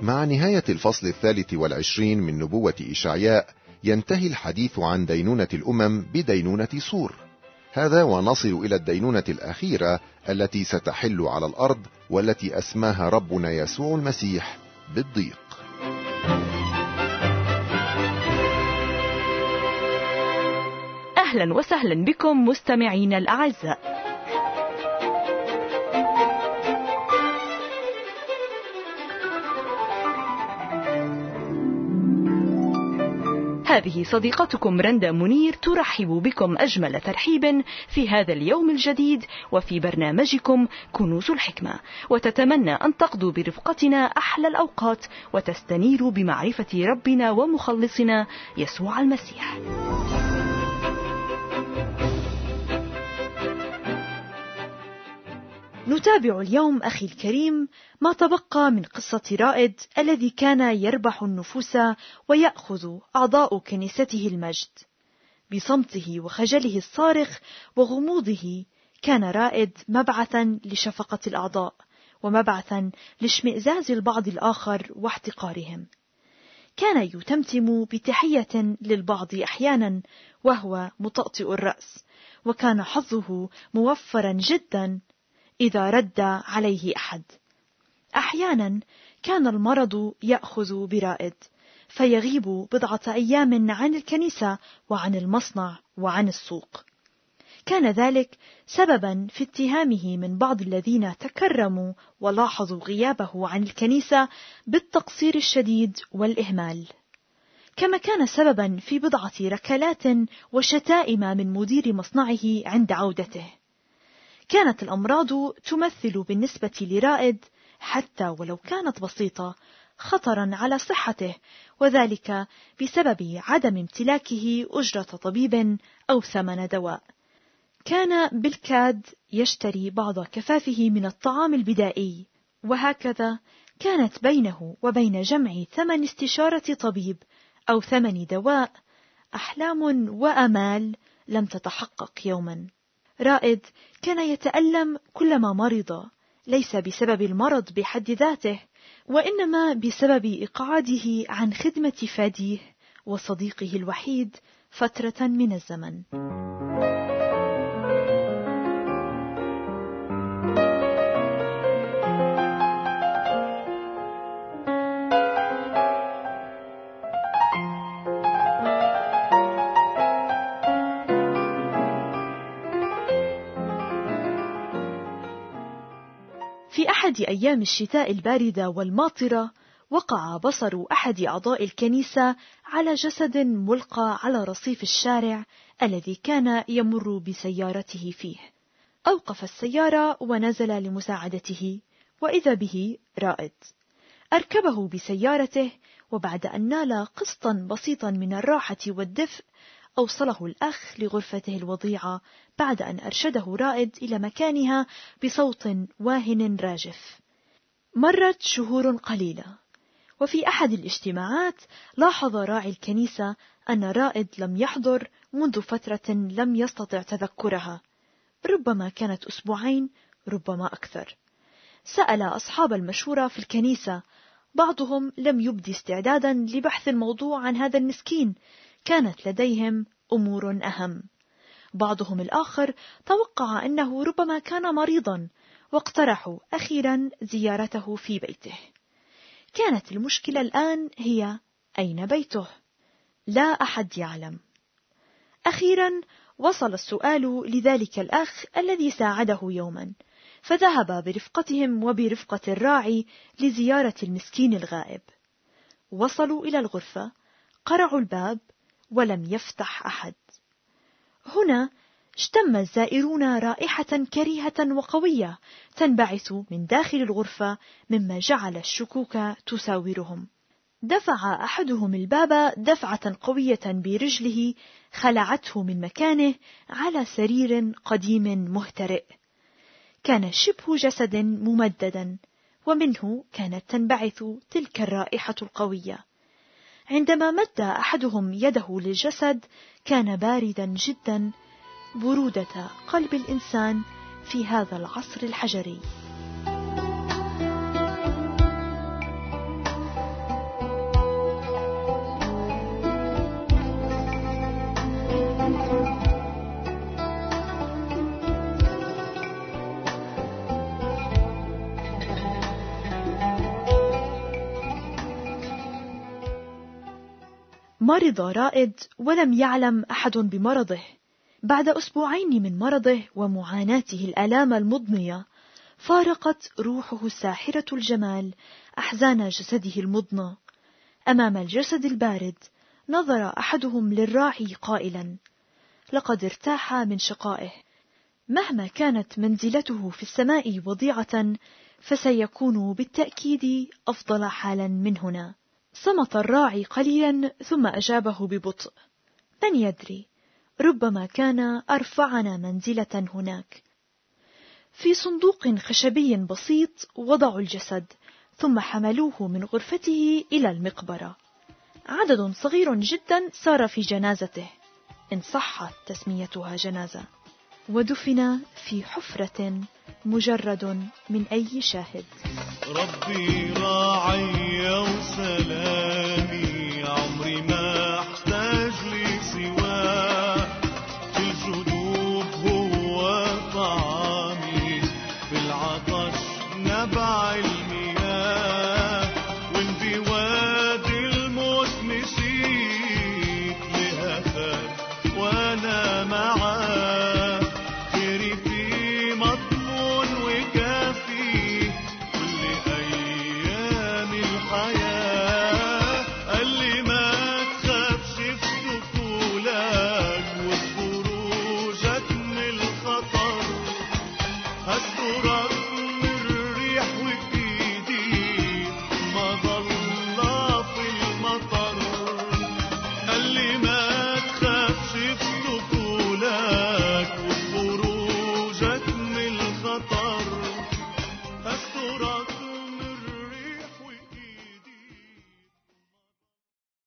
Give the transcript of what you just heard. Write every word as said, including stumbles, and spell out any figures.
مع نهاية الفصل الثالث والعشرين من نبوة إشعياء ينتهي الحديث عن دينونة الأمم بدينونة صور. هذا ونصل إلى الدينونة الأخيرة التي ستحل على الأرض، والتي أسماها ربنا يسوع المسيح بالضيق. أهلا وسهلا بكم مستمعين الأعزاء. هذه صديقتكم رندا منير ترحب بكم أجمل ترحيب في هذا اليوم الجديد وفي برنامجكم كنوز الحكمة، وتتمنى أن تقضوا برفقتنا أحلى الأوقات وتستنيروا بمعرفة ربنا ومخلصنا يسوع المسيح. نتابع اليوم أخي الكريم ما تبقى من قصة رائد الذي كان يربح النفوس ويأخذ أعضاء كنيسته المجد. بصمته وخجله الصارخ وغموضه كان رائد مبعثا لشفقة الأعضاء ومبعثا لاشمئزاز البعض الآخر واحتقارهم. كان يتمتم بتحية للبعض أحيانا وهو مطأطئ الرأس، وكان حظه موفرا جدا إذا رد عليه أحد. أحيانا كان المرض يأخذ برائد فيغيب بضعة أيام عن الكنيسة وعن المصنع وعن السوق. كان ذلك سببا في اتهامه من بعض الذين تكرموا ولاحظوا غيابه عن الكنيسة بالتقصير الشديد والإهمال، كما كان سببا في بضعة ركلات وشتائم من مدير مصنعه عند عودته. كانت الأمراض تمثل بالنسبة لرائد حتى ولو كانت بسيطة خطرا على صحته، وذلك بسبب عدم امتلاكه أجرة طبيب أو ثمن دواء. كان بالكاد يشتري بعض كفافه من الطعام البدائي، وهكذا كانت بينه وبين جمع ثمن استشارة طبيب أو ثمن دواء أحلام وأمال لم تتحقق يوما. رائد كان يتألم كلما مرض، ليس بسبب المرض بحد ذاته، وإنما بسبب إقعاده عن خدمة فاديه وصديقه الوحيد فترة من الزمن. في أحد أيام الشتاء الباردة والماطرة وقع بصر أحد أعضاء الكنيسة على جسد ملقى على رصيف الشارع الذي كان يمر بسيارته فيه. أوقف السيارة ونزل لمساعدته، وإذا به رائد. أركبه بسيارته، وبعد أن نال قسطا بسيطا من الراحة والدفء أوصله الأخ لغرفته الوضيعة بعد أن أرشده رائد إلى مكانها بصوت واهن راجف. مرت شهور قليلة، وفي أحد الاجتماعات لاحظ راعي الكنيسة أن رائد لم يحضر منذ فترة لم يستطع تذكرها، ربما كانت أسبوعين ربما أكثر. سأل أصحاب المشورة في الكنيسة، بعضهم لم يبدي استعدادا لبحث الموضوع عن هذا المسكين، كانت لديهم أمور أهم. بعضهم الآخر توقع أنه ربما كان مريضا، واقترحوا أخيرا زيارته في بيته. كانت المشكلة الآن هي أين بيته؟ لا أحد يعلم. أخيرا وصل السؤال لذلك الأخ الذي ساعده يوما، فذهب برفقتهم وبرفقة الراعي لزيارة المسكين الغائب. وصلوا إلى الغرفة، قرعوا الباب ولم يفتح أحد. هنا اشتم الزائرون رائحة كريهة وقوية تنبعث من داخل الغرفة، مما جعل الشكوك تساورهم. دفع أحدهم الباب دفعة قوية برجله خلعته من مكانه على سرير قديم مهترئ. كان شبه جسد ممددا، ومنه كانت تنبعث تلك الرائحة القوية. عندما مد أحدهم يده للجسد كان باردا جدا، برودة قلب الإنسان في هذا العصر الحجري. مرض رائد ولم يعلم أحد بمرضه. بعد أسبوعين من مرضه ومعاناته الآلام المضنية، فارقت روحه ساحرة الجمال أحزان جسده المضنى. أمام الجسد البارد نظر أحدهم للراعي قائلا: لقد ارتاح من شقائه، مهما كانت منزلته في السماء وضيعة فسيكون بالتأكيد أفضل حالا من هنا. صمت الراعي قليلا ثم أجابه ببطء: من يدري، ربما كان أرفعنا منزلة هناك. في صندوق خشبي بسيط وضعوا الجسد، ثم حملوه من غرفته إلى المقبرة. عدد صغير جدا سار في جنازته، إن صحت تسميتها جنازة، ودفن في حفرة مجرد من أي شاهد. ربي راعي وسلامي، عمري ما احتاج لي سواه، في الجدوب هو طعامي، في العطش نبع المياه، وإن بوادي الموت مشيت لهفاك وأنا معاه، خيري في مضمون وكافي كل أيام الحياة. قال لي ما تخافش في دخولك وخروجك من الخطر، هسترك